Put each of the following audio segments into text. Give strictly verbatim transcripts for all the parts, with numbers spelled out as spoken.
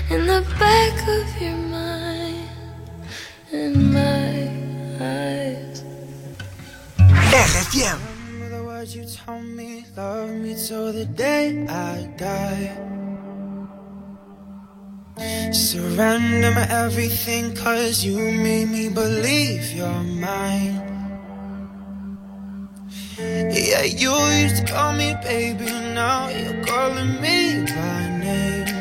in the back of your mind, in my eyes. R F M. Remember the words you told me, love me till the day I die. Surrender my everything, cause you made me believe you're mine. Yeah, you used to call me baby, now you're calling me by name.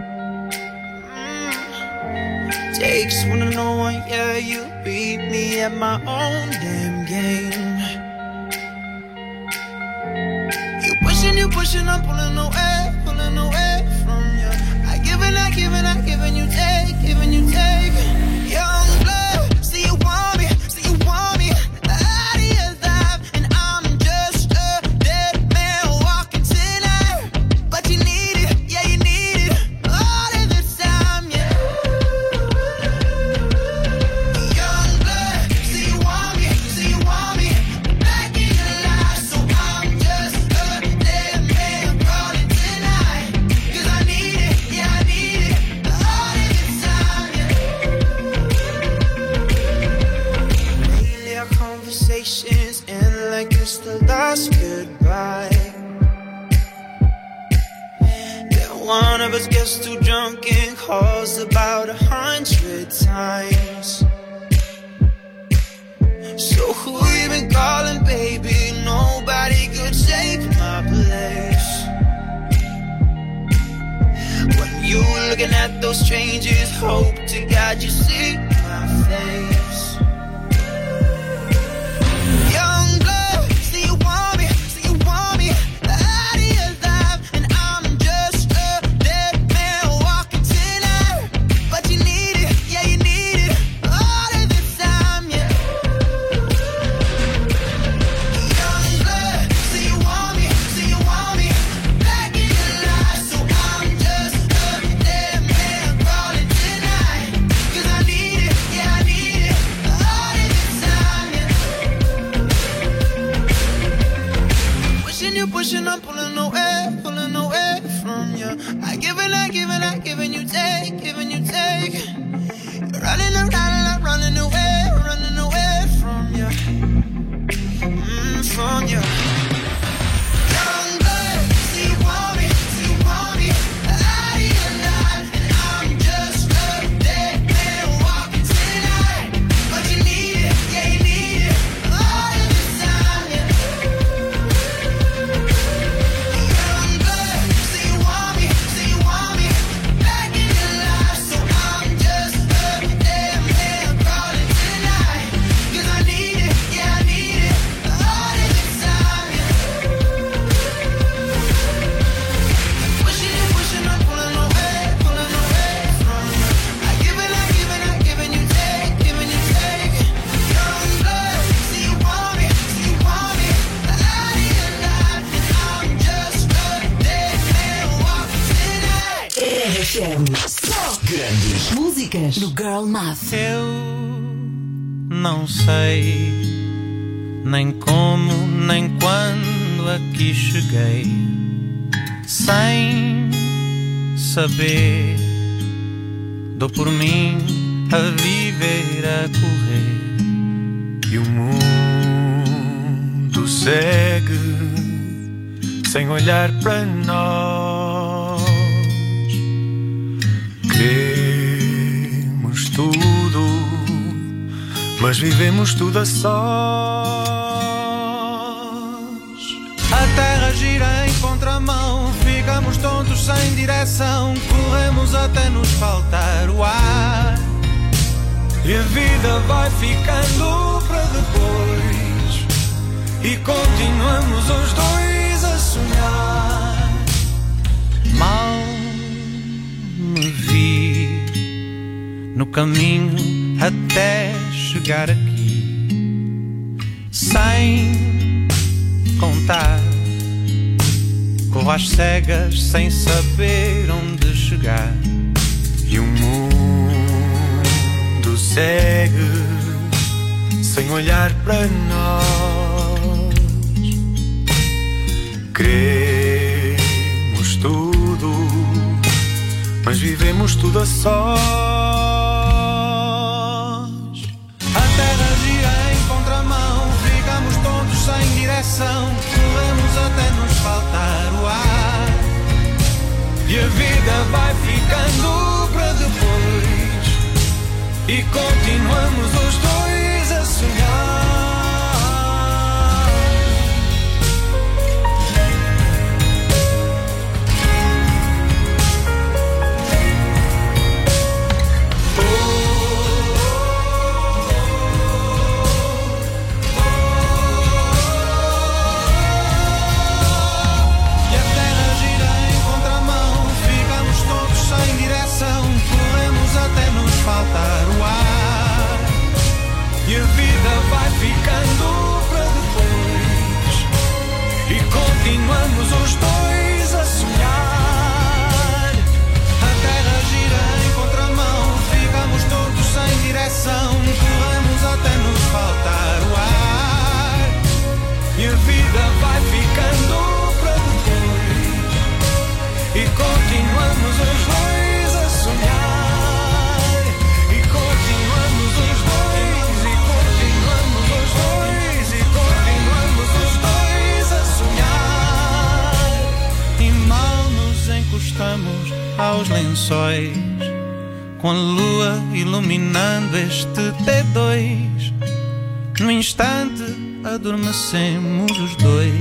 mm. Takes one to know one, yeah, you beat me at my own damn game. You pushing, you pushing, I'm pulling away, pulling away from you. I give and I give and I give and you take, give and you take. Young blood, see you want me, see you want me. Out of your life, and I'm just a dead man walking tonight. But you need it, yeah you need it, all of the time, yeah. Young blood, see you want me, see you want me. Back in your life, so I'm just a dead man calling tonight. Cause I need it, yeah I need it, all of the time, yeah. Lately our conversations end like it's the last goodbye. Then one of us gets too drunk and calls about a hundred times. So who you been calling, baby? Nobody could take my place. When you looking at those strangers, hope to God you see my face. Young blood, see you want me, see you want me. Out of your life, and I'm just a dead man walking tonight. But you need it, yeah you need it, all of the time, yeah. Young blood, see you want me, see you want me. Back in your life, so I'm just a dead man calling tonight. Cause I need it, yeah I need it, all of the time, yeah. Pushing you, pushing, I'm pulling away, pulling away from you. I give and I give and I give and you take, give and you take. You're running around, I'm running away, running away from you, mm, from you. Young blood, see you want me, see you want me. Out of your life, and I'm just a dead man walking tonight. But you need it, yeah you need it, all of the time, yeah. Young blood, see you want me, see you want me. Back in your life, so I'm just a dead man calling tonight. Cause I need it, yeah I need it, all of the time, yeah. Pushing you, pushing, I'm pulling away, pulling away from you. I give and I give and I give and you take, give and you take. Young blood, see you want me, see you want me. Out of your life, and I'm just a dead man walking tonight. R F M. Só grandes músicas no Girl Math. Eu não sei nem como nem quando aqui cheguei, sem saber, dou por mim a viver, a correr, E o mundo segue sem olhar para nós. Queremos tudo, mas vivemos tudo a sós. a terra gira em contramão, ficamos tontos sem direção, corremos até nos faltar o ar. E a vida vai ficando para depois, e continuamos os dois a sonhar. Mal me vi no caminho até chegar aqui, sem contar, corro às cegas sem saber onde chegar. E o mundo segue sem olhar para nós. Queremos tudo, mas vivemos vivemos tudo a sós. A terra gira em contramão, ficamos todos sem direção, corremos até nos faltar o ar. E a vida vai ficando para depois, e continuamos os dois a sonhar. Até nos faltar o ar, e a vida vai ficando para depois, e continuamos os dois a sonhar. A terra gira em contramão, ficamos todos sem direção, corremos até nos faltar o ar, e a vida vai ficando para depois, e continuamos os dois a sonhar. Encostamos aos lençóis, com a lua iluminando este T dois. No instante adormecemos os dois,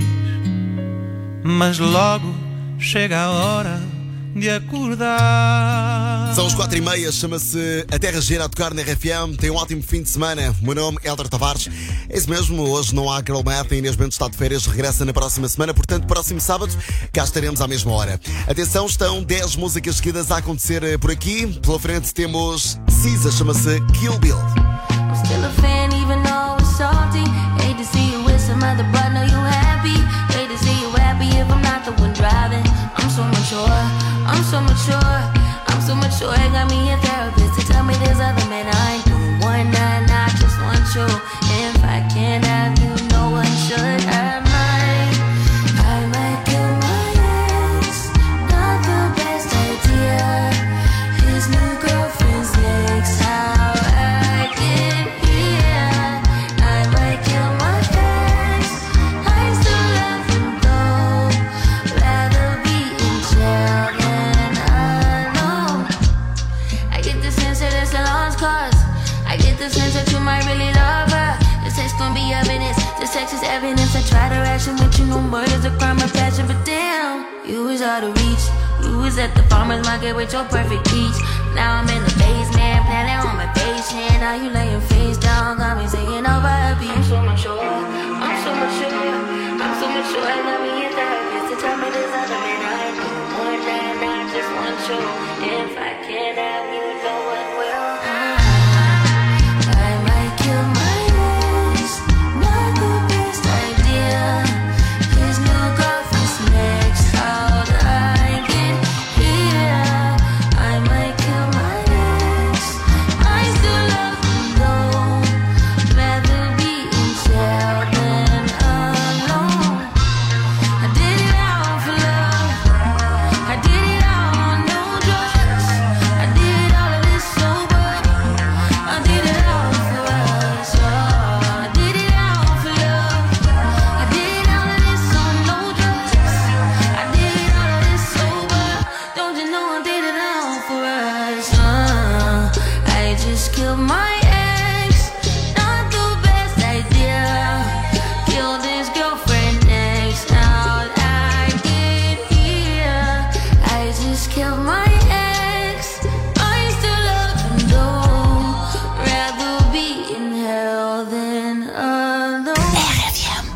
mas logo chega a hora de acordar. São os quatro e meia, chama-se A Terra Gira a tocar na R F M. Tem um ótimo fim de semana. O meu nome é Hélder Tavares. É isso mesmo, hoje não há Girl Math. A Inês Bento está de férias, regressa na próxima semana. Portanto, próximo sábado, cá estaremos à mesma hora. Atenção, estão dez músicas seguidas a acontecer por aqui. Pela frente temos Cisa, chama-se Kill Bill. I'm still a fan even though it's salty. Hate to see you with some other, but know you happy. Hate to see you happy if I'm not the one driving. I'm so mature, I'm so mature, I'm so mature. It got me a therapist to tell me there's other men I ain't doing one night, I just want you. If I can't have you, no one should have mine. I might kill my ex, not the best idea. His new girlfriend's next, how I get here. I might kill my ex, I still love him though. Rather be in jail than alone. I get the sense that it's a lost cause. I get the sense that you might really love her. This text gon' be evidence, this text is evidence. I try to ration with you, no murder's a crime of passion. But damn, you was out of reach. You was at the farmer's market with your perfect peach. Now I'm in the basement, planning on my patient. Now you laying face down, got me singing over a beat. I'm so mature, I'm so mature, I'm so mature. I got me a therapist to tell me there's other men I ain't doing one night, I just want you. If I can't have you, no one will. I might kill my ex, not the best idea. His new girlfriend's next, how'd I get here? I might kill my ex, I still love him though. Rather be in jail than alone. I did it all for love, I did it all on no drugs. I did all of this sober, I did it all for us. Oh, I did it all for love, I did all of this on no drugs. I did all of this sober, don't you know I did it all for us. Uh, I just killed my ex, not the best idea. Killed his girlfriend next, how'd I get here? I just killed my ex, I still love him though. Rather be in hell than alone. R F M.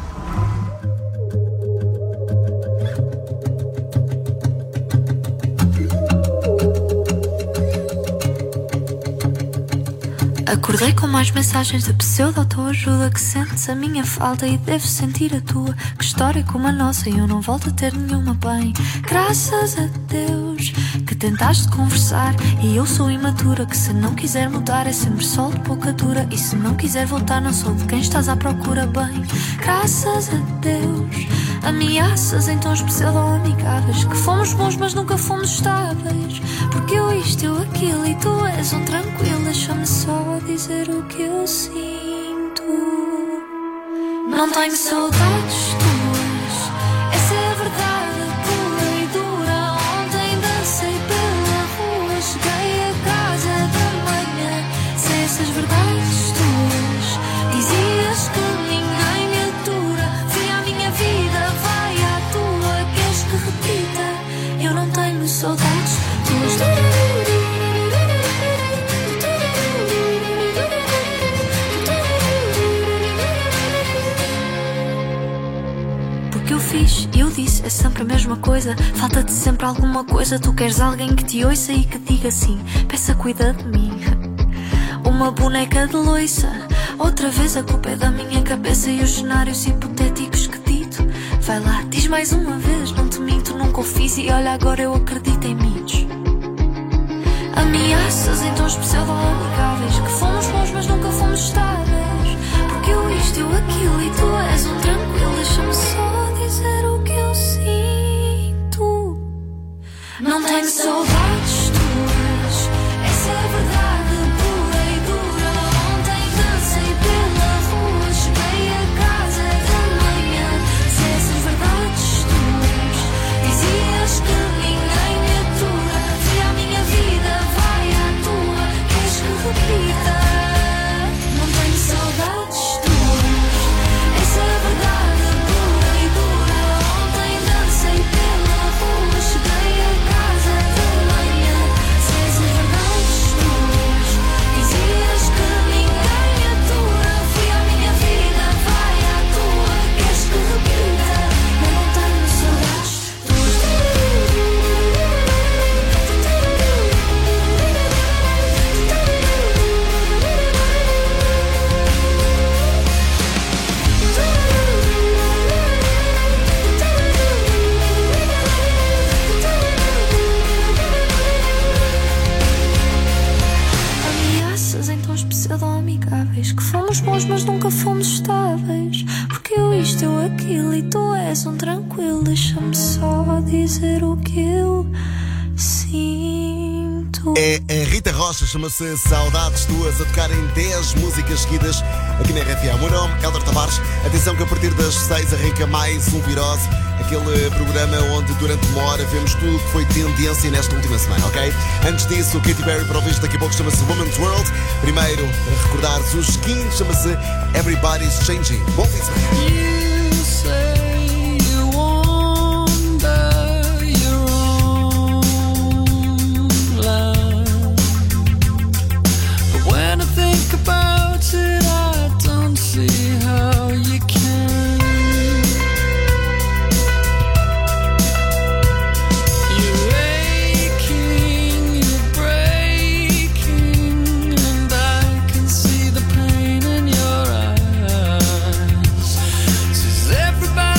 Acordei com mais mensagens de pseudo-autoajuda. Que sentes a minha falta e deves sentir a tua. Que história como a nossa e eu não volto a ter nenhuma bem. Graças a Deus que tentaste conversar e eu sou imatura. Que se não quiser mudar é sempre sol de pouca dura. E se não quiser voltar não sou de quem estás à procura bem. Graças a Deus ameaças em tons pseudo-amigáveis. Que fomos bons mas nunca fomos estáveis. Porque eu isto, eu aquilo e tu és um tranquilo. Deixa-me só dizer o que eu sinto. Não tenho saudades tuas, essa é a verdade pura e dura. Ontem dancei pela rua, cheguei a casa da manhã. Sem essas verdades tuas, dizias que ninguém me atura. Fui à minha vida, vai à tua. Queres que repita? Eu não tenho saudades tuas. Eu disse, é sempre a mesma coisa. Falta-te sempre alguma coisa. Tu queres alguém que te ouça e que diga assim: peça, cuida de mim. Uma boneca de loiça. Outra vez a culpa é da minha cabeça e os cenários hipotéticos que dito. Vai lá, diz mais uma vez. Não te minto, nunca o fiz e olha agora eu acredito em mitos. Ameaças em tons pseudo-amigáveis. Que fomos bons mas nunca fomos estáveis. Porque eu isto, eu aquilo e tu és um tranquilo. Deixa-me só dizer o que eu sinto. Não tenho saudades tuas, essa é a verdade pura e dura. Ontem dancei pela rua, cheguei a casa da manhã. Se essas verdades tuas, dizias que ninguém me atura. Fui à minha vida, vai à tua. Queres que repita? Não tenho saudades tuas, essa é a verdade. Que fomos bons mas nunca fomos estáveis. Porque eu isto, eu aquilo e tu és um tranquilo. Deixa-me só dizer o que eu sinto. É a Rita Rocha, chama-se Saudades Tuas, a tocar em dez músicas seguidas aqui na R F M. O meu nome é Helder Tavares. Atenção que a partir das seis arranca mais um Virose, aquele programa onde durante uma hora vemos tudo o que foi tendência nesta última semana, ok? Antes disso, o Katy Perry para ouvir daqui a pouco chama-se Woman's World. Primeiro, para recordares os skins, chama-se Everybody's Changing. Bom fim de semana. Everybody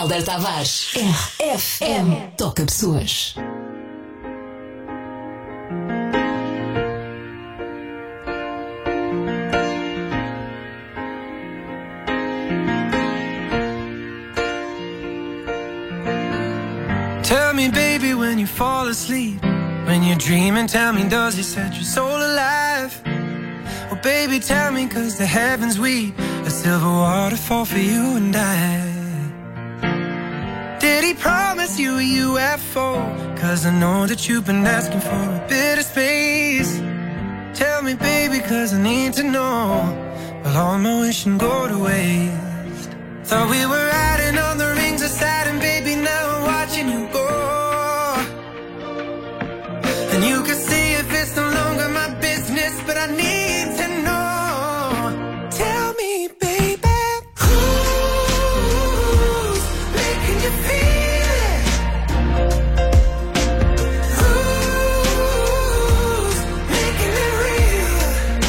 Hélder Tavares. R F M. Toca pessoas. Tell me, baby, when you fall asleep, when you're dreaming, tell me, does he set your soul alive? Oh, baby, tell me, cause the heavens weep, a silver waterfall for you and I. Did he promise you a U F O? Cause I know that you've been asking for a bit of space. Tell me, baby, cause I need to know, will all my wishing go to waste? Thought we were riding on the rings of Saturn, baby, now I'm watching you go. And you can see if it's no longer my business, but I need to know. Tell me, baby, who's making you feel it? Who's making it real?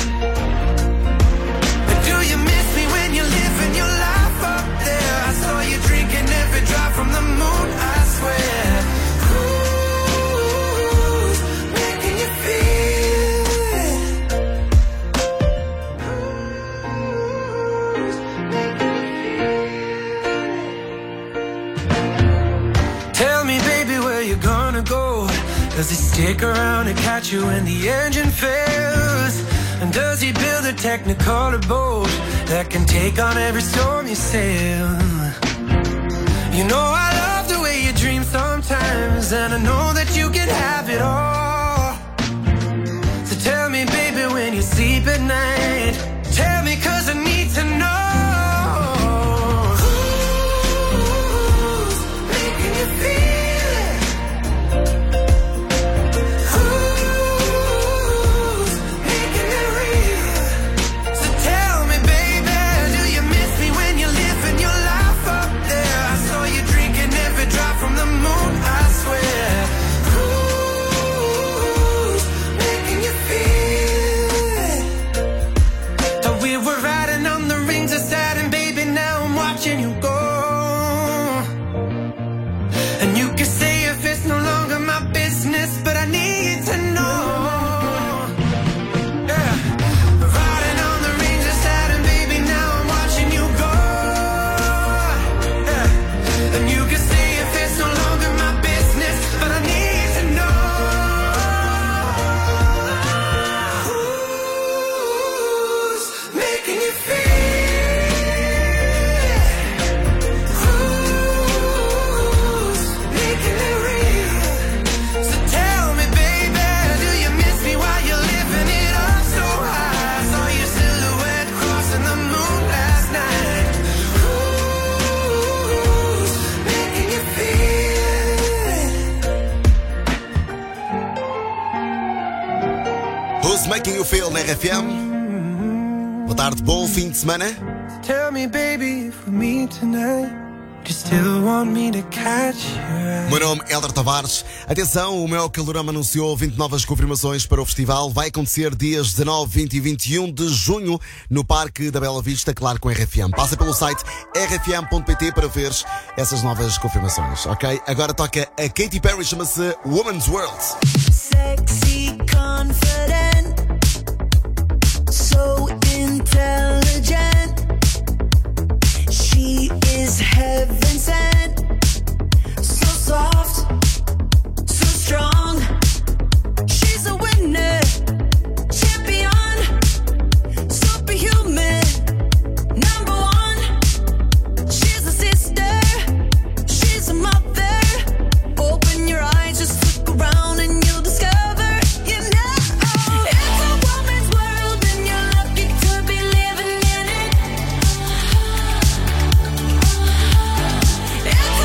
And do you miss me when you're living your life up there? I saw you drinking every drop from the moon, I swear. Who's making you feel it? Who's making you feel it? Tell me, baby, where you gonna go? Does he stick around and catch you when the engine fails? And does he build a Technicolor boat that can take on every storm you sail? You know I love the way you dream sometimes, and I know that you can have it all. So tell me, baby, when you sleep at night, tell me, cause I need to know. Who's making you feel it? Who's making it real? So tell me, baby, do you miss me when you're living your life up there? I saw you drinking every drop from the moon, I swear. Who's making you feel it? Thought we were riding on the rings of Saturn, baby, now I'm watching you go. And you can say if it's no longer my business, but I need to know. Yeah. Riding on the rings of Saturn, baby, now I'm watching you go. Yeah. And you can say if it's no longer my business, but I need to know. Who's making you feel it? Who's making it real? So tell me, baby, do you miss me while you're living it up so high? Saw your silhouette crossing the moon last night. Who's making you feel it? Who's Making You Feel na R F M? Boa tarde, bom fim de semana. Tell me, baby, if we meet tonight, do you still want me to catch your eye? O meu nome é Hélder Tavares. Atenção, o Mel Calorama anunciou vinte novas confirmações para o festival. Vai acontecer dias dezanove, vinte e vinte e um de junho no Parque da Bela Vista, claro, com a R F M. Passa pelo site r f m ponto p t para ver essas novas confirmações, ok? Agora toca a Katy Perry, chama-se Woman's World. Sexy, confident, so intelligent. She is heaven sent, so soft, so strong. She's a winner, champion, superhuman, number one. She's a sister, she's a mother. Open your eyes, just look around and you'll discover, you know, it's a woman's world and you're lucky to be living in it. It's a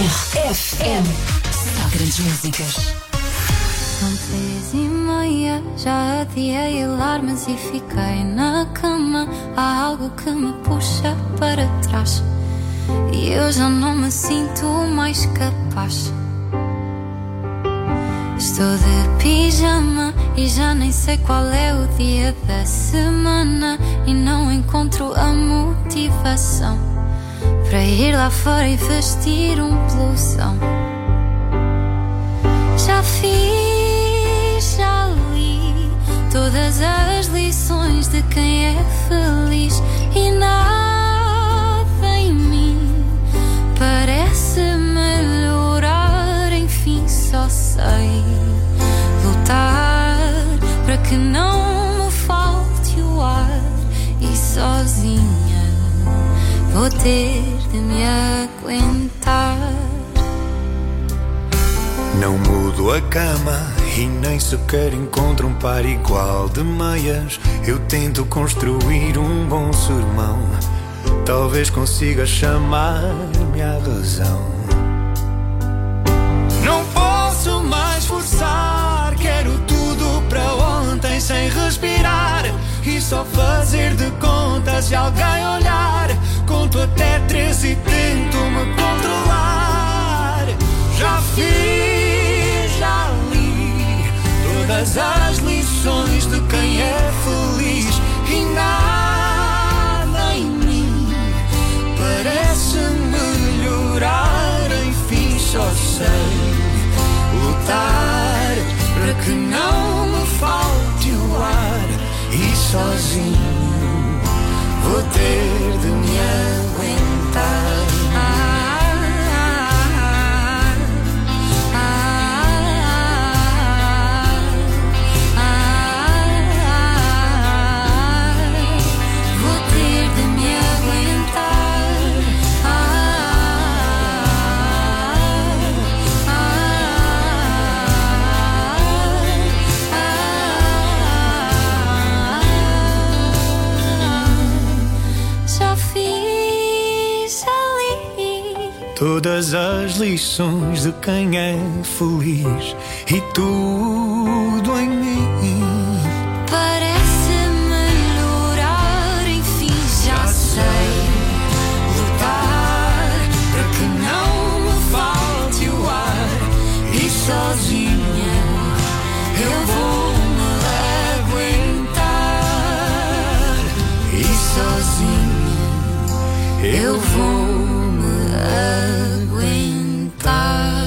R F M. Só grandes músicas. São três e meia, já adiei alarmes e fiquei na cama. Há algo que me puxa para trás e eu já não me sinto mais capaz. Estou de pijama e já nem sei qual é o dia da semana e não encontro a motivação para ir lá fora e vestir um blusão. Já fiz, já li todas as lições de quem é feliz e nada em mim parece melhorar. Enfim, só sei lutar para que não me falte o ar e sozinha vou ter de me aguentar. Não mudo a cama e nem sequer encontro um par igual de meias. Eu tento construir um bom sermão, talvez consiga chamar-me à razão. Não posso mais forçar, quero tudo para ontem sem respirar e só fazer de conta se alguém olhar. Conto até três e tento me controlar. Já fiz, já li todas as lições de quem é feliz e nada em mim parece melhorar. Enfim, só sei lutar para que não me falte o ar e sozinho vou ter de me aguentar. Todas as lições de quem é feliz e tudo em mim parece melhorar. Enfim, já sei lutar para que não me falte o ar e sozinha eu vou me aguentar. E sozinha eu vou aguentar.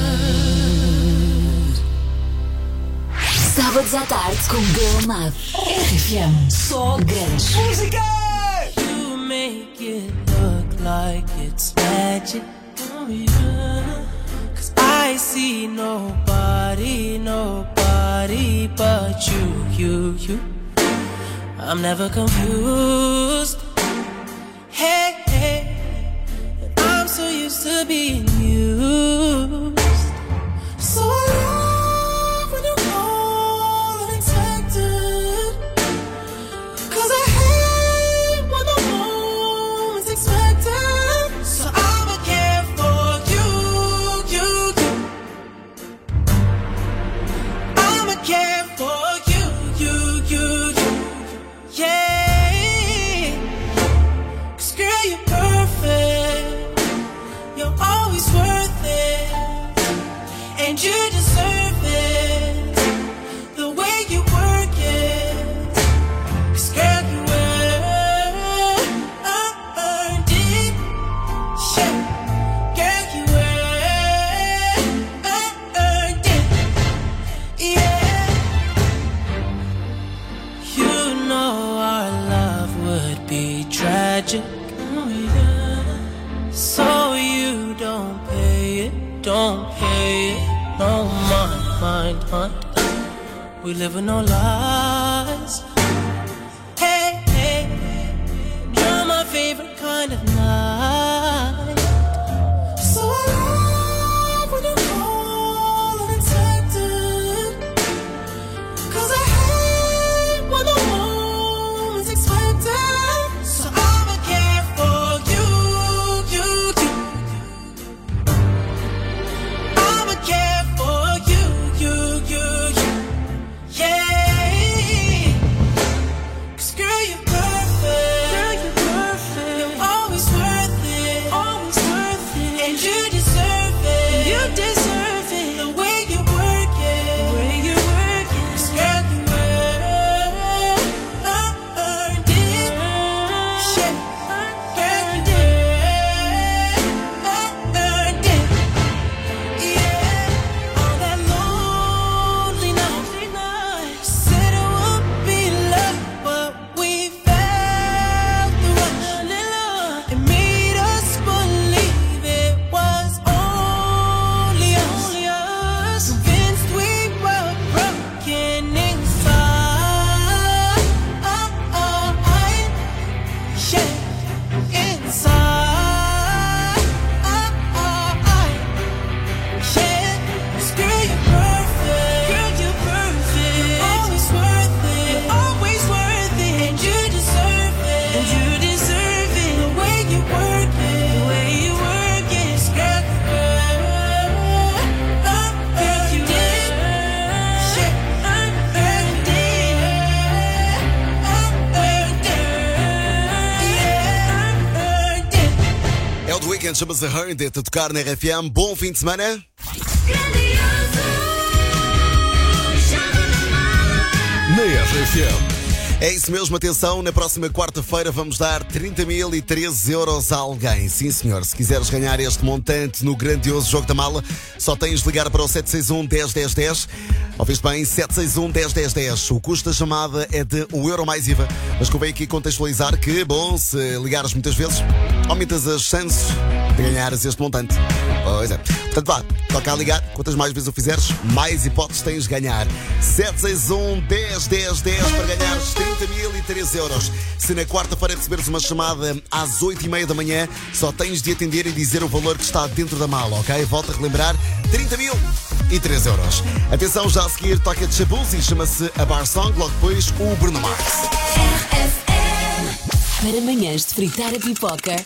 Sábados à tarde com Girl Math. R F M. Só grandes músicas. You make it look like it's magic. Oh yeah. Cause I see nobody, nobody but you, you, you. I'm never confused. Hey, hey. I'm so used to being used. So I love when you call unexpected. Cause I hate when the moment's expected. So I'ma care for you, you, you. I'ma care for you, you, you, you. Yeah. Cause girl, you're perfect. You're always worth it, and you deserve it. The way you work it, 'cause girl, you earned it. Yeah, girl, you earned it. Yeah, you know our love would be tragic. Oh yeah. So you don't pay it, don't pay it, no mind, mind, mind. We live with no lies. Hey, hey, you're my favorite kind of night. So I love when you call unexpected. 'Cause I hate when the moment's expected. So I'ma care for you, you, you. Weekend, chama-se Heard It, a tocar na R F M. Bom fim de semana. Na R F M. É isso mesmo, atenção, na próxima quarta-feira vamos dar trinta mil e treze euros a alguém. Sim, senhor, se quiseres ganhar este montante no grandioso Jogo da Mala, só tens de ligar para o sete seis um, um zero um zero um zero. Ouviste bem? sete seis um, um zero um zero um zero. O custo da chamada é de um euro mais I V A, mas convém aqui contextualizar que, bom, se ligares muitas vezes, aumentas as chances de ganhares este montante. Pois é. Portanto, vá, toca a ligar. Quantas mais vezes o fizeres, mais hipóteses tens de ganhar. sete seis um, um zero um zero um zero para ganhares trinta mil e treze euros. Se na quarta-feira receberes uma chamada às oito e meia da manhã, só tens de atender e dizer o valor que está dentro da mala, ok? Volto a relembrar, trinta mil e treze euros. Atenção, já a seguir toca de Shabuzi, chama-se a Bar Song, logo depois o Bruno Mars. Para manhãs de fritar a pipoca,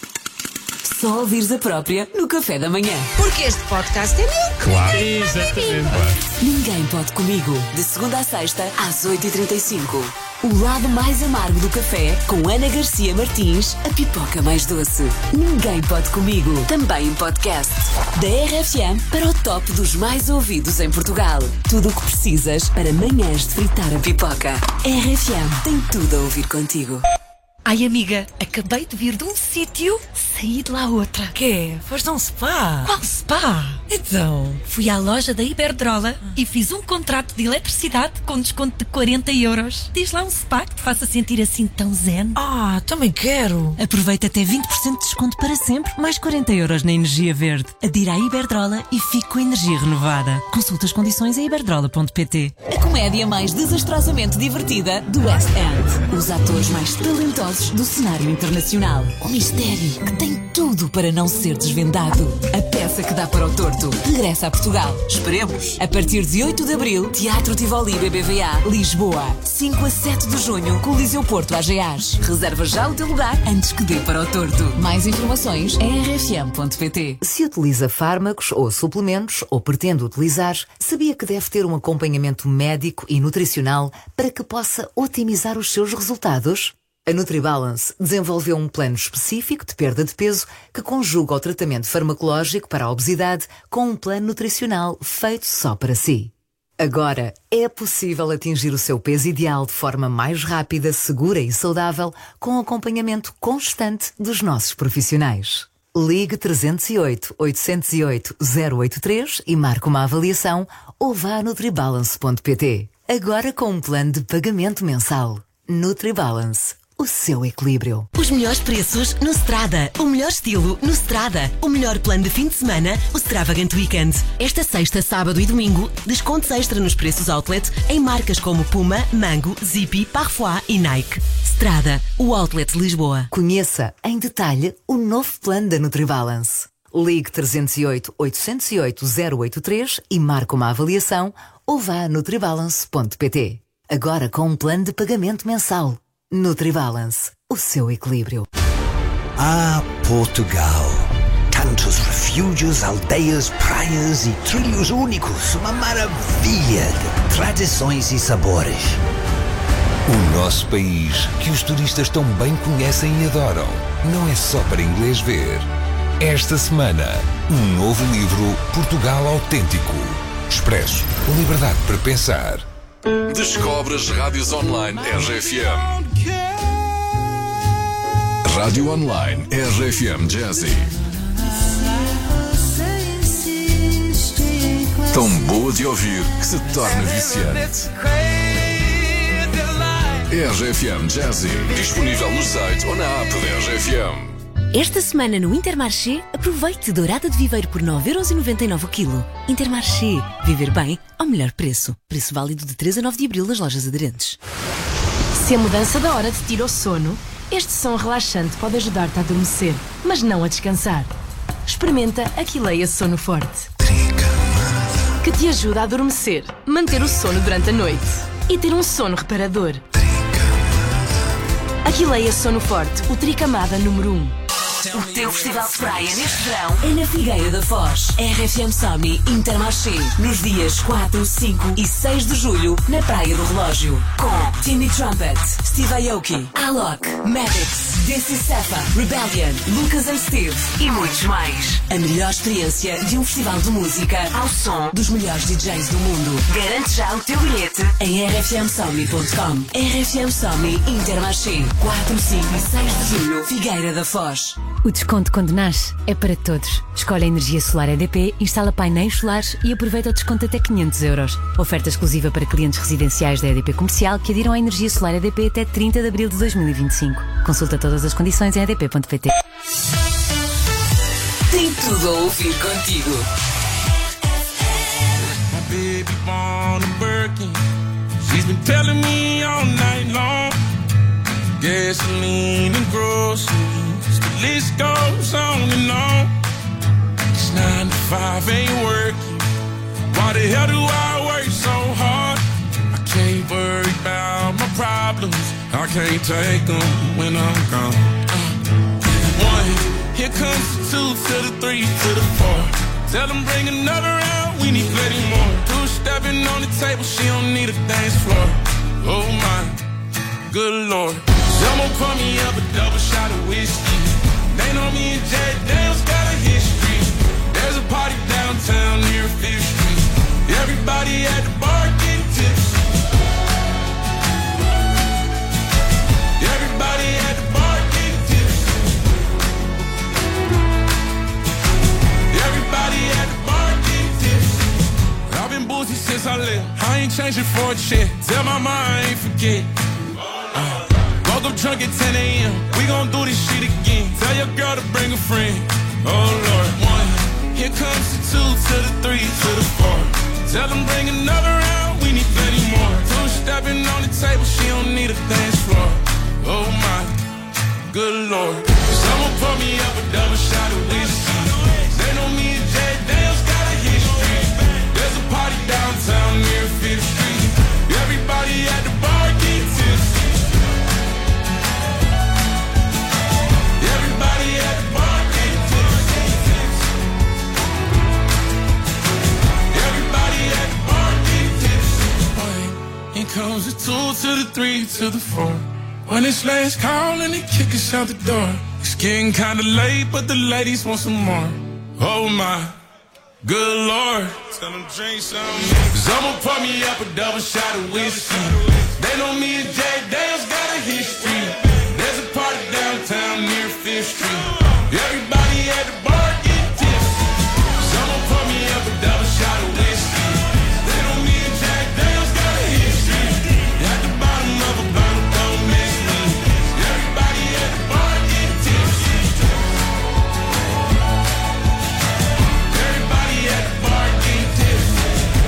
só ouvires a própria no café da manhã. Porque este podcast é meu. Claro. Exatamente. Ninguém pode comigo. De segunda a sexta, às oito e trinta e cinco. O lado mais amargo do café, com Ana Garcia Martins, a pipoca mais doce. Ninguém pode comigo. Também em podcast. Da R F M para o top dos mais ouvidos em Portugal. Tudo o que precisas para manhãs de fritar a pipoca. R F M tem tudo a ouvir contigo. Ai, amiga, acabei de vir de um sítio, saí de lá outra. Quê? Foste a um spa? Qual spa? Então? Fui à loja da Iberdrola e fiz um contrato de eletricidade com desconto de quarenta euros. Diz lá um spa que te faça sentir assim tão zen. Ah, também quero. Aproveita até vinte por cento de desconto para sempre, mais quarenta euros na energia verde. Adira à Iberdrola e fique com a energia renovada. Consulta as condições em iberdrola ponto pt. A comédia mais desastrosamente divertida do West End. Os atores mais talentosos do cenário internacional. O mistério que tem tudo para não ser desvendado. A peça que dá para o torto regressa a Portugal. Esperemos. A partir de oito de abril, Teatro Tivoli B B V A, Lisboa. cinco a sete de junho, Coliseu Porto A G As. Reserva já o teu lugar antes que dê para o torto. Mais informações em r f m ponto p t. Se utiliza fármacos ou suplementos ou pretende utilizar, sabia que deve ter um acompanhamento médico e nutricional para que possa otimizar os seus resultados? A NutriBalance desenvolveu um plano específico de perda de peso que conjuga o tratamento farmacológico para a obesidade com um plano nutricional feito só para si. Agora é possível atingir o seu peso ideal de forma mais rápida, segura e saudável com acompanhamento constante dos nossos profissionais. Ligue trezentos e oito, oitocentos e oito, zero oito três e marque uma avaliação ou vá a nutribalance ponto p t. Agora com um plano de pagamento mensal. NutriBalance. O seu equilíbrio. Os melhores preços no Strada. O melhor estilo no Strada. O melhor plano de fim de semana, o Stravagant Weekend. Esta sexta, sábado e domingo, descontos extra nos preços outlet em marcas como Puma, Mango, Zippy, Parfois e Nike. Strada, o outlet de Lisboa. Conheça em detalhe o novo plano da NutriBalance. Ligue trezentos e oito, oitocentos e oito, zero oito três e marque uma avaliação ou vá a nutribalance ponto p t. Agora com um plano de pagamento mensal. NutriBalance, o seu equilíbrio. Ah, Portugal. Tantos refúgios, aldeias, praias e trilhos únicos. Uma maravilha de tradições e sabores. O nosso país, que os turistas tão bem conhecem e adoram, não é só para inglês ver. Esta semana, um novo livro, Portugal Autêntico. Expresso, liberdade para pensar. Descobre as rádios online R F M. Rádio online R F M Jazzy. Tão boa de ouvir que se torna viciante. R F M Jazzy, disponível no site ou na app da R F M. Esta semana no Intermarché, aproveite dourada de viveiro por nove euros e noventa e nove o quilo. Intermarché, viver bem ao melhor preço. Preço válido de três a nove de abril nas lojas aderentes. Se a mudança da hora te tira o sono, este som relaxante pode ajudar-te a adormecer, mas não a descansar. Experimenta Aquileia Sono Forte, que te ajuda a adormecer, manter o sono durante a noite e ter um sono reparador. Aquileia Sono Forte, o tricamada número um. O teu festival de praia neste verão é na Figueira da Foz. R F M Somni Intermarché. Nos dias quatro, cinco e seis de julho, na Praia do Relógio. Com Timmy Trumpet, Steve Aoki, Alok, Maddox, D C Safa, Rebellion, Lucas and Steve e muitos mais. A melhor experiência de um festival de música ao som dos melhores D Js do mundo. Garante já o teu bilhete em r f m somni ponto com. R F M Somni Intermarché. quatro, cinco e seis de julho, Figueira da Foz. O desconto quando nasce é para todos. Escolhe a energia solar E D P, instala painéis solares e aproveita o desconto até quinhentos euros. Oferta exclusiva para clientes residenciais da E D P Comercial que adiram à energia solar E D P até trinta de abril de dois mil e vinte e cinco. Consulta todas as condições em e d p ponto p t. Tem tudo a ouvir contigo. My baby born a Birkin. She's been telling me all night long. Gasoline and groceries, the list goes on and on. It's nine to five ain't working. Why the hell do I work so hard? I can't worry about my problems. I can't take them when I'm gone. Uh, one, here comes the two to the three to the four. Tell them bring another round, we need plenty more. Two stepping on the table, she don't need a dance floor. Oh my, good lord. Someone pour me up a double shot of whiskey. They know me and Jay Dale's got a history. There's a party downtown near Fifth Street. Everybody at the bar getting tipsy. Everybody at the bar getting tipsy. Everybody at the bar getting tipsy. I've been boozy since I left. I ain't changing for a check. Tell my mom I ain't forget. Uh, Woke up drunk at ten a.m. We gon' do this shit again. Tell your girl to bring a friend. Oh Lord, one. Here comes the two to the three to the four. Tell them bring another round. We need plenty more. Two stepping on the table. She don't need a dance floor. Oh my, good lord. Someone pour me up a double shot of whiskey. They know me and Jay Dale's got a history. There's a party downtown near Fifth Street. Everybody at the bar getting tipsy. Everybody at the bar getting tipsy. Everybody at the bar getting tipsy. Here comes the two to the three to the four. When it's last call and they kick us out the door. It's getting kinda late, but the ladies want some more. Oh my, good lord. Tell them drink some. Someone pour me up a double shot of whiskey. They know me and Jay Dale's got a history. There's a party downtown near Fifth Street. Everybody at the bar getting tipsy. Someone pour me up a double shot of whiskey. They know me and Jack Dale's got a history. At the bottom of a bottle, don't miss me. Everybody at the bar getting tipsy. Everybody at the bar getting tipsy.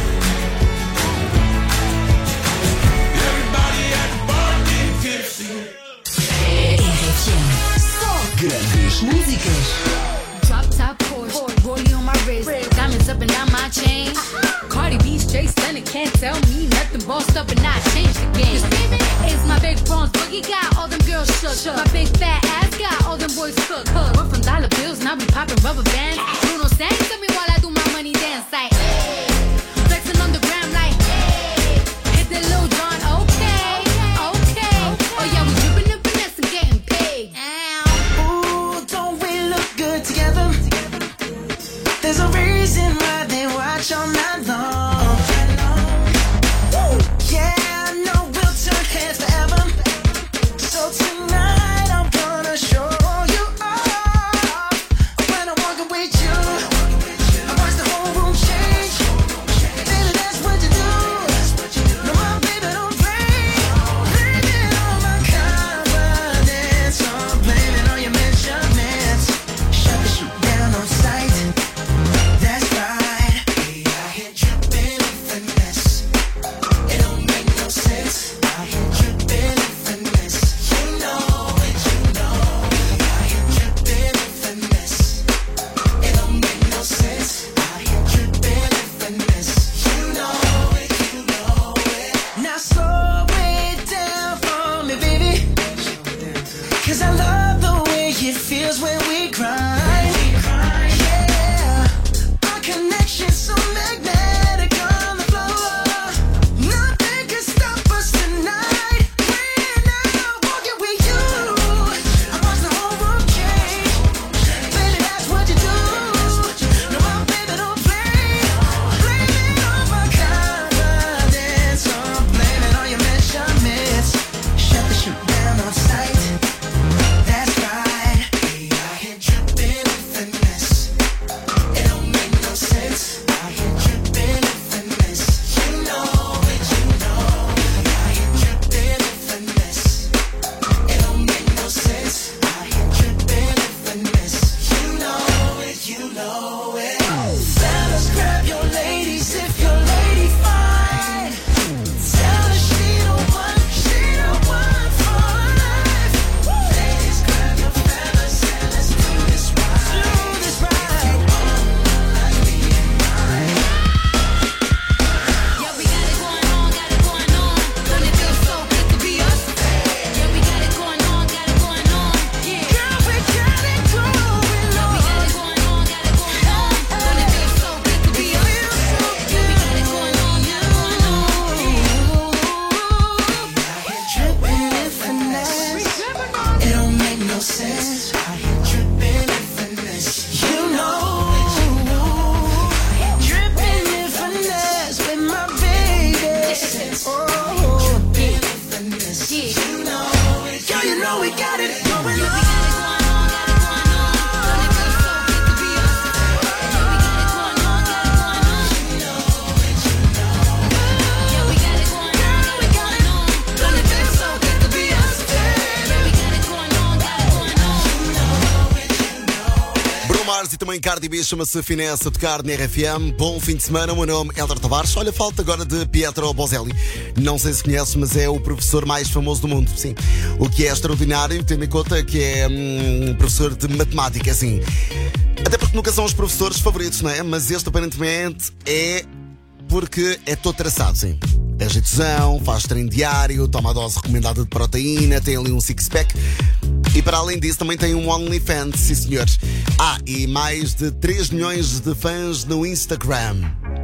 Everybody at the bar getting tipsy. R F M. Só grandes músicas. Drop top Porsche, rollie on my wrist, diamonds up and down my chain. Cardi B straight stunning, can't tell me nothing. Bossed up and I changed the game. It's my big bronze boogie, got all them girls shook. My big fat ass got all them boys cooked. We're from dollar bills, now we popping rubber bands. Bruno sang to me while I do my money dance like hey. Flexing on the gram like hey. Hit the Lil Jon, okay, okay. Oh yeah, we dripping and finesse and getting paid. Ooh, don't we look good together? There's a reason why they watch all night long. Woo. Yeah, I know we'll turn heads forever. So tonight I'm gonna show you off. When I'm walking with you, I watch the whole room change. Baby, that's what you do. No, my baby, don't play. Blaming on my confidence, or blaming on your measurements. Shut the shoot down on sight. That's right. Hey, I hit you. também Cardi B, chama-se Finesse a tocar na R F M. Bom fim de semana, o meu nome é Hélder Tavares. Olha, falta agora de Pietro Boselli. Não sei se conheces, mas é o professor mais famoso do mundo. Sim, o que é extraordinário, tendo em conta que é um professor de matemática, assim. Até porque nunca são os professores favoritos, não é? Mas este aparentemente é porque é todo traçado, sim. É jeitosão, faz treino diário, toma a dose recomendada de proteína, tem ali um six-pack. E para além disso também tem um OnlyFans, sim senhores. Ah, e mais de três milhões de fãs no Instagram.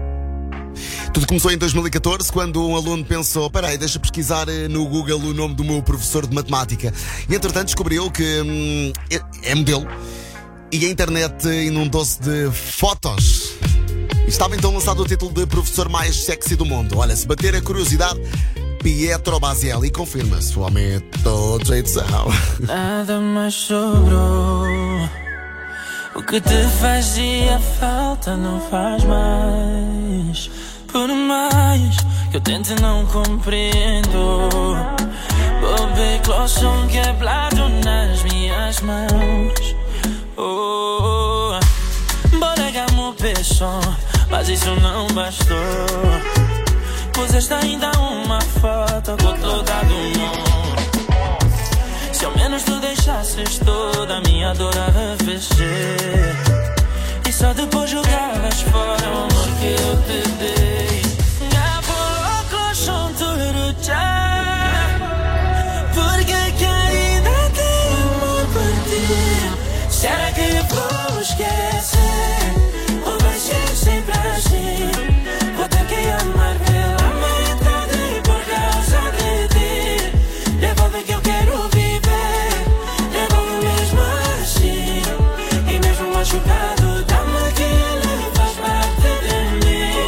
Tudo começou em dois mil e catorze, quando um aluno pensou: peraí, deixa pesquisar no Google o nome do meu professor de matemática. E entretanto descobriu que hum, é, é modelo. E a internet inundou-se de fotos. E estava então lançado o título de professor mais sexy do mundo. Olha, se bater a curiosidade, Pietro Boselli confirma-se. O homem é todo jeitosão. Nada mais sobrou. O que te fazia falta não faz mais. Por mais que eu tente, não compreendo. Bobby clochão quebrado nas minhas mãos. Oh, boregamos peixão, mas isso não bastou. Puseste ainda uma foto com toda do mundo. Se ao menos tu deixasses toda a minha dor a reverter, e só depois jogavas fora o amor que eu te dei. Acabou com o chão tudo já, porque que ainda tenho amor por ti. Será que eu vou esquecer, ou vai ser sempre assim? Vou ter que amar pela metade por causa de ti. Devolve que eu quero viver, devolve mesmo assim. E mesmo machucado, dá-me que ele faz parte de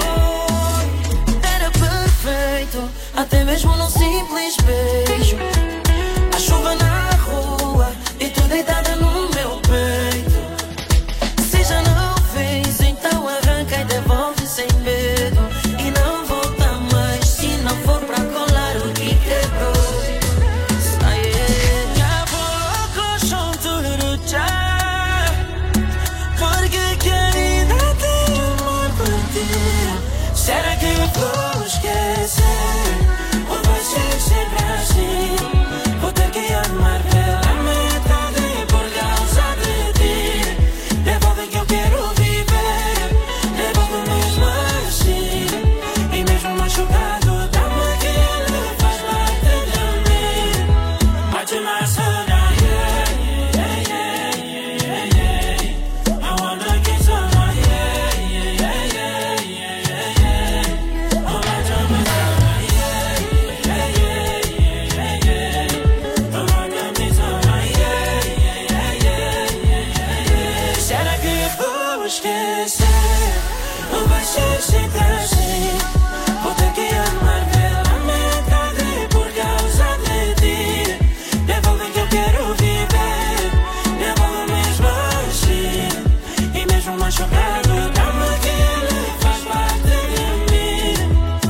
mim. Era perfeito, até mesmo num simples beijo. A chuva na rua e tu deitada no meu peito. Se já não fez, então arranca e devolve sem medo. E não volta mais se não for pra colar o que quebrou. Sai, acabou com o chão tudo já, porque que ainda tenho amor por ti. Será que eu vou esquecer, ou vai ser sempre assim? Vou ter que amar pela metade por causa de ti. Devolve que eu quero viver, devolve mesmo assim. E mesmo machucado, dá-me que ele faz parte de mim. Bate mais saudade, yeah, yeah, yeah, yeah, yeah. I wanna get some, yeah, yeah, yeah, yeah, yeah, yeah. Oh, bate mais saudade, yeah, yeah, yeah, yeah, yeah. I wanna get some, yeah, yeah, yeah, yeah, yeah. Será que eu vou esquecer, ou vai ser sempre assim? Vou ter que amar pela metade por causa de ti. Devolve que eu quero viver, devolve mesmo assim. E mesmo machucado, dá-me que ele faz parte de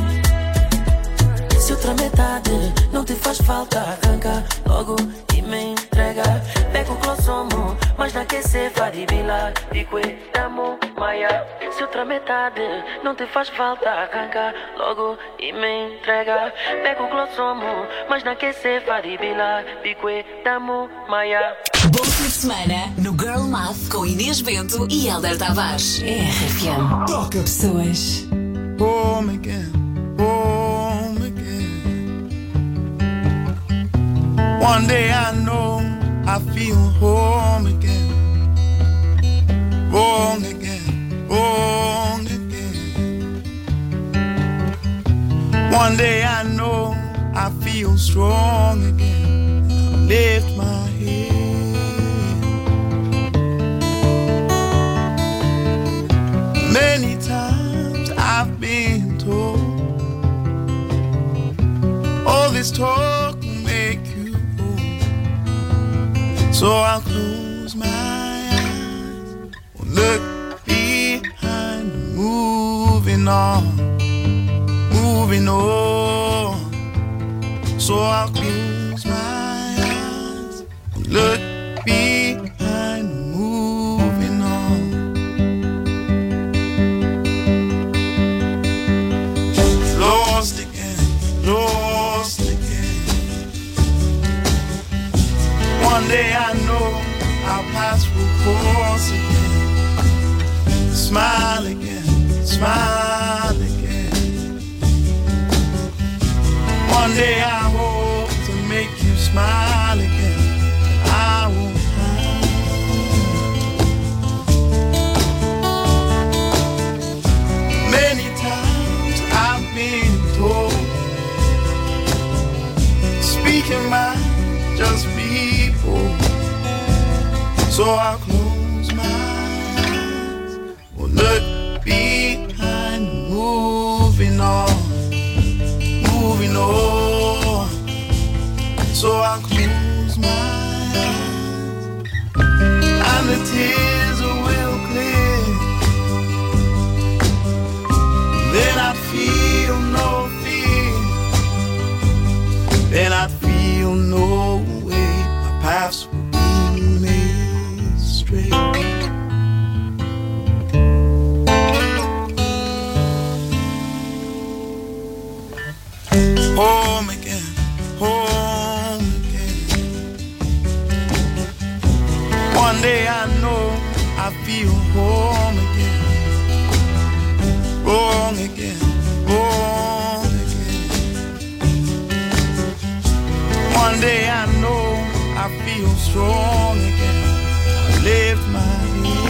mim. Se outra metade não te faz falta, arranca logo e me entrega. Pega o clossomo, mas na que se faribila, pique, damo, maia. Se outra metade não te faz falta, arranca logo e me entrega. Pega o clossomo, mas na que se faribila, pique, damo, maia. Bom fim de semana no Girl Math com Inês Bento e Hélder Tavares. R F M. Toca pessoas. Home again, home again. One day I know I feel home again. Wrong again, wrong again. One day I know I feel strong again. I lift my head. Many times I've been told all this talk will make you old. So I'll close my eyes, look behind, moving on, moving on. So I'll close my eyes, look behind, moving on. moving on, moving on. So I close my eyes and the tears will clear. Then I feel no fear. Then I feel no way. My paths will be made straight. Home again, home again. One day I know I feel home again. Wrong again, wrong again. One day I know I feel strong again. I lift my head.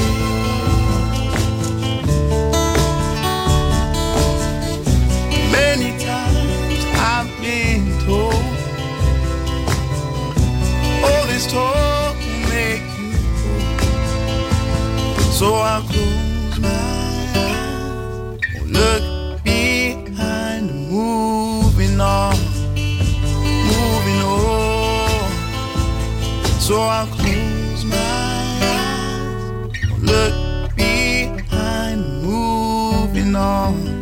Many times I've been told, all this talk will make you old. So I'll close my eyes, look behind, moving on, moving on. So I'll close my eyes, look behind, moving on.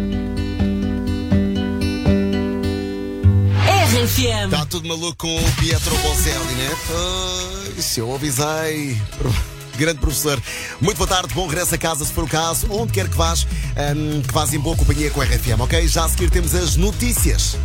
Está tudo maluco com o Pietro Bocelli, né? Uh, se eu avisei. Grande professor. Muito boa tarde, bom regresso a casa, se for o caso, onde quer que vás, um, que vás em boa companhia com a R F M, ok? Já a seguir temos as notícias.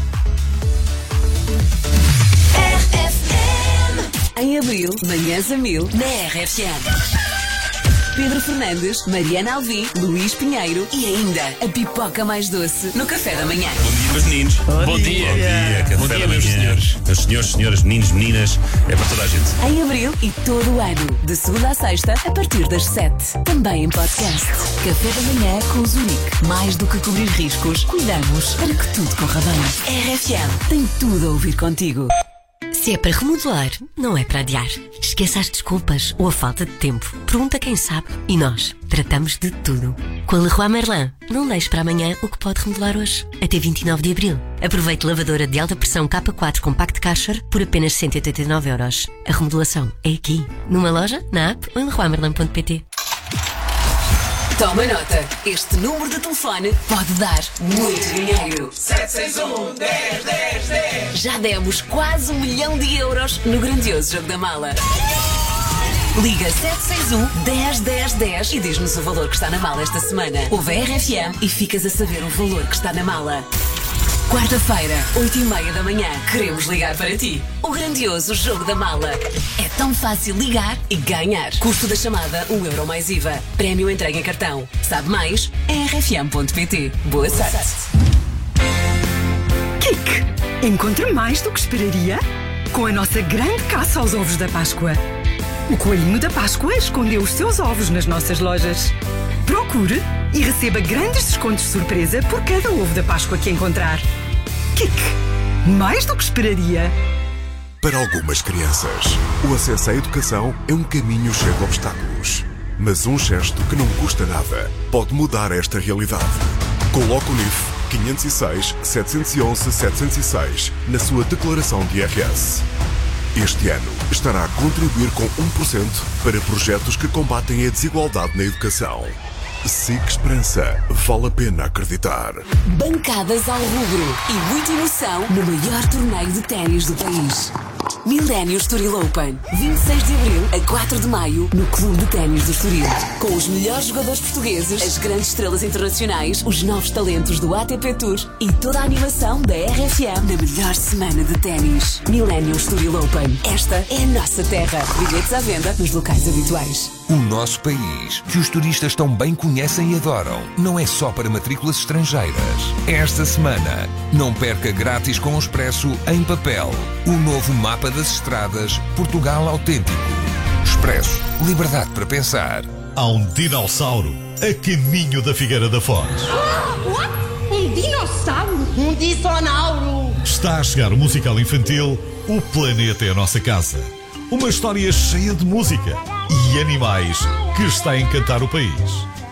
R F M. Em abril, manhãs a mil, na R F M. Pedro Fernandes, Mariana Alvim, Luís Pinheiro e ainda a pipoca mais doce no café da manhã. Bom dia, meus meninos. Bom Bom dia. dia. Bom dia. Café Bom da dia, manhã. meus senhores. Meus senhores, senhoras, meninos, meninas. É para toda a gente. Em abril e todo o ano, de segunda a sexta, a partir das sete. Também em podcast. Café da manhã com o Zurique. Mais do que cobrir riscos, cuidamos para que tudo corra bem. R F M tem tudo a ouvir contigo. Se é para remodelar, não é para adiar. Esqueça as desculpas ou a falta de tempo. Pergunta quem sabe e nós tratamos de tudo. Com a Leroy Merlin, não deixe para amanhã o que pode remodelar hoje. Até vinte e nove de abril. Aproveite lavadora de alta pressão K quatro Compact Kasher por apenas cento e oitenta e nove euros. A remodelação é aqui. Numa loja, na app ou em leroy merlin ponto pt. Toma nota, este número de telefone pode dar muito dinheiro. sete seis um, dez, dez, dez. Já demos quase um milhão de euros no grandioso jogo da mala. Liga sete seis um, dez, dez, dez e diz-nos o valor que está na mala esta semana. Ouve a R F M e ficas a saber o valor que está na mala. Quarta-feira, oito e meia da manhã, queremos ligar para ti. O grandioso jogo da mala. É tão fácil ligar e ganhar. Custo da chamada, um euro mais I V A. Prémio entregue em cartão. Sabe mais? R F M ponto pt. Boa sorte. Kik! Encontre mais do que esperaria com a nossa grande caça aos ovos da Páscoa. O coelhinho da Páscoa escondeu os seus ovos nas nossas lojas. Procure e receba grandes descontos de surpresa por cada ovo da Páscoa que encontrar. Kik! Mais do que esperaria. Para algumas crianças, o acesso à educação é um caminho cheio de obstáculos. Mas um gesto que não custa nada pode mudar esta realidade. Coloque o N I F quinhentos e seis, setecentos e onze, setecentos e seis na sua declaração de I R S. Este ano estará a contribuir com um por cento para projetos que combatem a desigualdade na educação. Siga Esperança. Vale a pena acreditar. Bancadas ao rubro e muita emoção no maior torneio de ténis do país. Millennium Estoril Open, vinte e seis de abril a quatro de maio, no Clube de Ténis do Estoril. Com os melhores jogadores portugueses, as grandes estrelas internacionais, os novos talentos do A T P Tour e toda a animação da R F M na melhor semana de ténis. Millennium Estoril Open. Esta é a nossa terra. Bilhetes à venda nos locais habituais. O nosso país, que os turistas tão bem conhecem e adoram, não é só para matrículas estrangeiras. Esta semana, não perca grátis com o Expresso em papel o novo mapa das estradas Portugal Autêntico. Expresso, liberdade para pensar. Há um dinossauro a caminho da Figueira da Foz. What? Um dinossauro? Um dinossauro! Está a chegar o musical infantil O Planeta é a Nossa Casa. Uma história cheia de música e animais que está a encantar o país.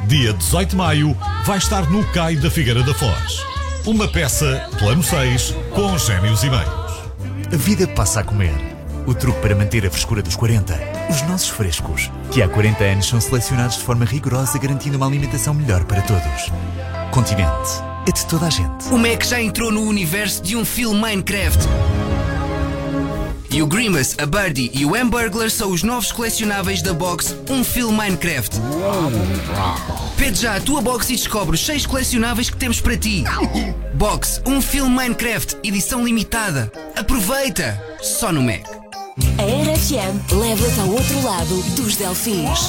dia dezoito de maio, vai estar no Cais da Figueira da Foz. Uma peça, plano seis, com gêmeos e meios. A vida passa a comer. O truque para manter a frescura dos quarenta. Os nossos frescos, que há quarenta anos são selecionados de forma rigorosa, garantindo uma alimentação melhor para todos. Continente. É de toda a gente. O Mac já entrou no universo de um filme Minecraft. E o Grimace, a Birdie e o Hamburglar são os novos colecionáveis da box Um Filme Minecraft. Pede já a tua box e descobre os seis colecionáveis que temos para ti. Box Um Filme Minecraft, edição limitada. Aproveita! Só no Mac. A R F M leva-te ao outro lado dos Delfins.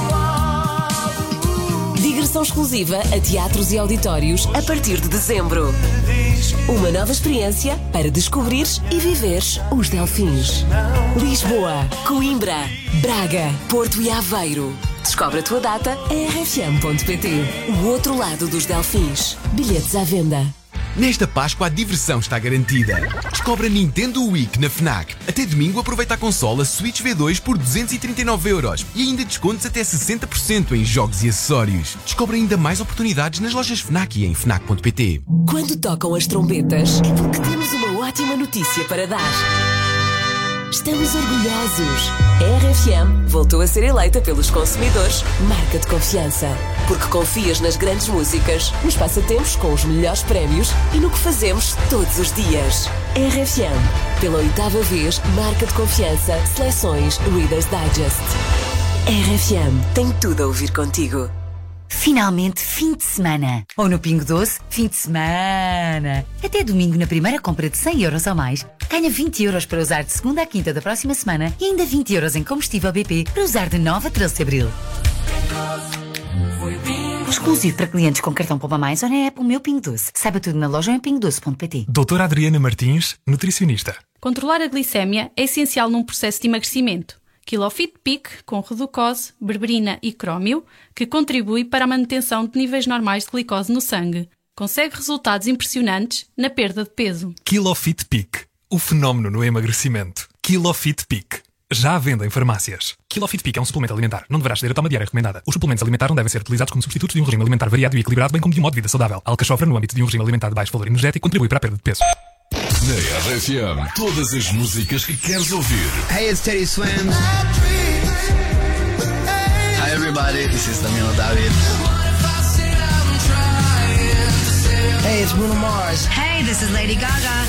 Digressão exclusiva a teatros e auditórios a partir de dezembro. Uma nova experiência para descobrires e viveres os Delfins. Lisboa, Coimbra, Braga, Porto e Aveiro. Descobre a tua data em r f m ponto p t. O outro lado dos Delfins. Bilhetes à venda. Nesta Páscoa a diversão está garantida. Descobre a Nintendo Week na FNAC. Até domingo aproveita a consola Switch V dois por duzentos e trinta e nove euros e ainda descontos até sessenta por cento em jogos e acessórios. Descobre ainda mais oportunidades nas lojas FNAC e em fnac ponto p t. Quando tocam as trombetas, é porque temos uma ótima notícia para dar. Estamos orgulhosos. A R F M voltou a ser eleita pelos consumidores marca de confiança. Porque confias nas grandes músicas, nos passatempos com os melhores prémios e no que fazemos todos os dias. R F M, pela oitava vez, marca de confiança, seleções Reader's Digest. R F M tem tudo a ouvir contigo. Finalmente, fim de semana. Ou no Pingo Doce, fim de semana. Até domingo, na primeira compra de cem euros ou mais, ganha vinte euros para usar de segunda à quinta da próxima semana e ainda vinte euros em combustível B P para usar de nove a treze de abril. Exclusivo para clientes com cartão Poupa Mais ou na app O Meu Pingo Doce. Saiba tudo na loja em pingo doce ponto p t. Doutora Adriana Martins, nutricionista. Controlar a glicémia é essencial num processo de emagrecimento. Kilofit Peak, com reducose, berberina e crómio, que contribui para a manutenção de níveis normais de glicose no sangue. Consegue resultados impressionantes na perda de peso. Kilofit Peak, o fenómeno no emagrecimento. Kilofit Peak. Já à venda em farmácias. Kilofit Peak é um suplemento alimentar. Não deverás ceder a toma diária recomendada. Os suplementos alimentares não devem ser utilizados como substitutos de um regime alimentar variado e equilibrado, bem como de um modo de vida saudável. A alcachofra, no âmbito de um regime alimentar de baixo valor energético, contribui para a perda de peso. Na R F M, todas as músicas que queres ouvir. Hey, it's Teddy Swims. Hi everybody, this is Danilo David. Hey, it's Bruno Mars. Hey, this is Lady Gaga.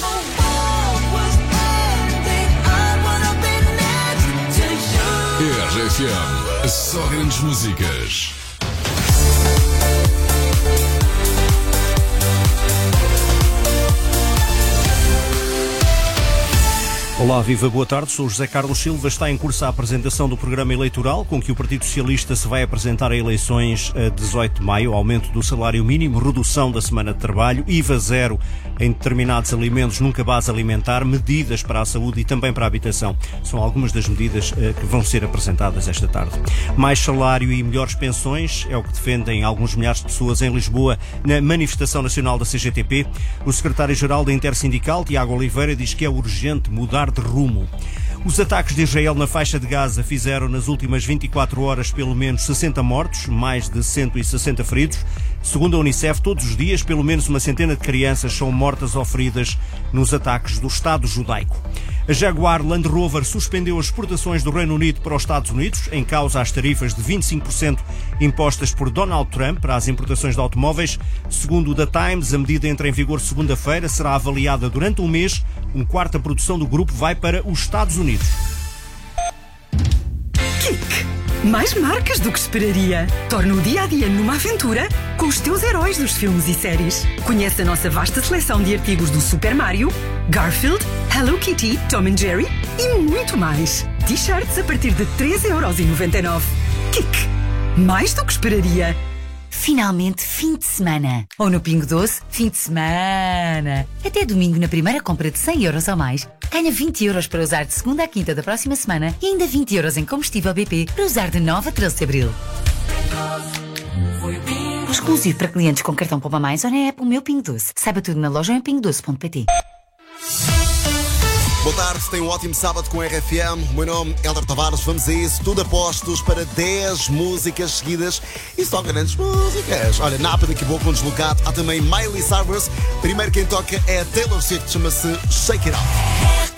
R F M, só grandes músicas. Olá, viva, boa tarde. Sou José Carlos Silva. Está em curso a apresentação do programa eleitoral com que o Partido Socialista se vai apresentar a eleições a dezoito de maio. Aumento do salário mínimo, redução da semana de trabalho, I V A zero em determinados alimentos, nunca base alimentar, medidas para a saúde e também para a habitação. São algumas das medidas uh, que vão ser apresentadas esta tarde. Mais salário e melhores pensões é o que defendem alguns milhares de pessoas em Lisboa na manifestação nacional da C G T P. O secretário-geral da Intersindical, Tiago Oliveira, diz que é urgente mudar de rumo. Os ataques de Israel na faixa de Gaza fizeram nas últimas vinte e quatro horas pelo menos sessenta mortos, mais de cento e sessenta feridos. Segundo a Unicef, todos os dias pelo menos uma centena de crianças são mortas ou feridas nos ataques do Estado judaico. A Jaguar Land Rover suspendeu as exportações do Reino Unido para os Estados Unidos, em causa as tarifas de vinte e cinco por cento impostas por Donald Trump para as importações de automóveis. Segundo o The Times, a medida entra em vigor segunda-feira, será avaliada durante um mês. Um quarto da produção do grupo vai para os Estados Unidos. Kik! Mais marcas do que esperaria. Torna o dia a dia numa aventura com os teus heróis dos filmes e séries. Conhece a nossa vasta seleção de artigos do Super Mario, Garfield, Hello Kitty, Tom and Jerry e muito mais. T-shirts a partir de três euros e noventa e nove. Kik! Mais do que esperaria. Finalmente, fim de semana. Ou no Pingo Doce, fim de semana. Até domingo, na primeira compra de cem euros ou mais, ganha vinte euros para usar de segunda à quinta da próxima semana e ainda vinte euros em combustível B P para usar de nove a treze de abril. Exclusivo para clientes com cartão Poupa Mais ou na app O Meu Pingo Doce. Saiba tudo na loja em pingo doce ponto p t. Boa tarde, tenham um ótimo sábado com a R F M. O meu nome é Helder Tavares. Vamos a isso, tudo a postos para dez músicas seguidas e só grandes músicas. Olha, Napa daqui a pouco, um deslocado. Há também Miley Cyrus. Primeiro quem toca é a Taylor Swift, chama-se Shake It Off.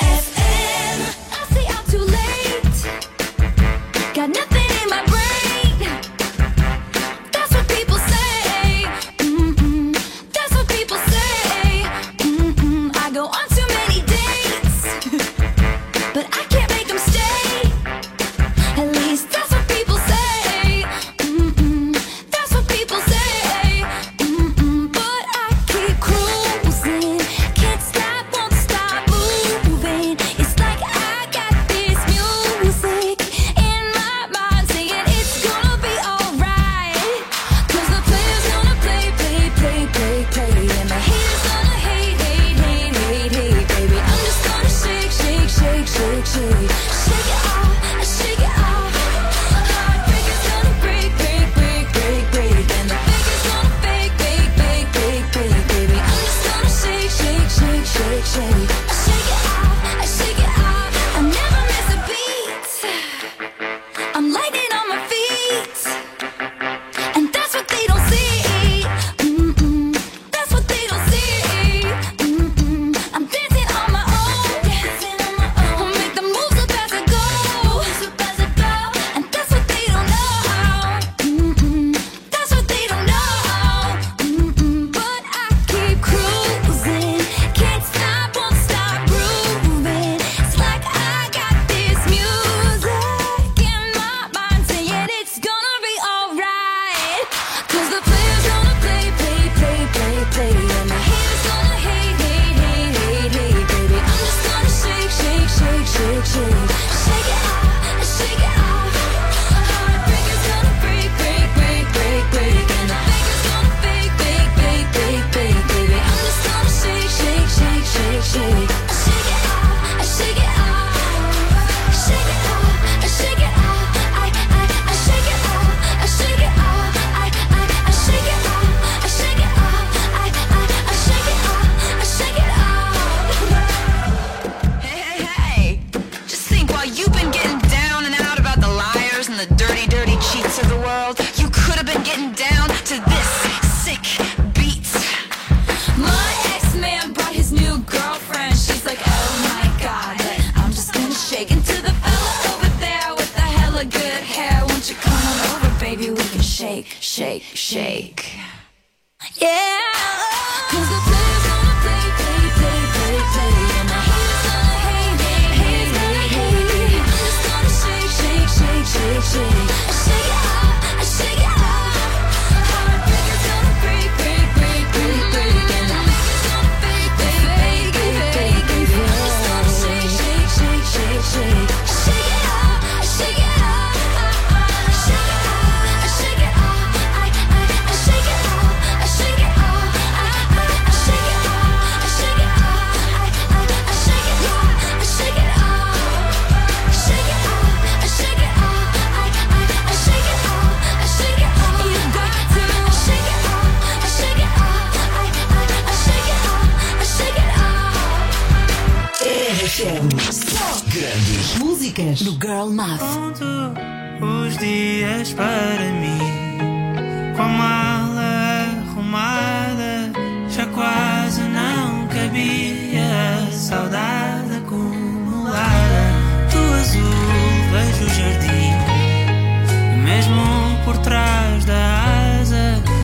Grandes músicas no Girl Math. Conto os dias para mim como a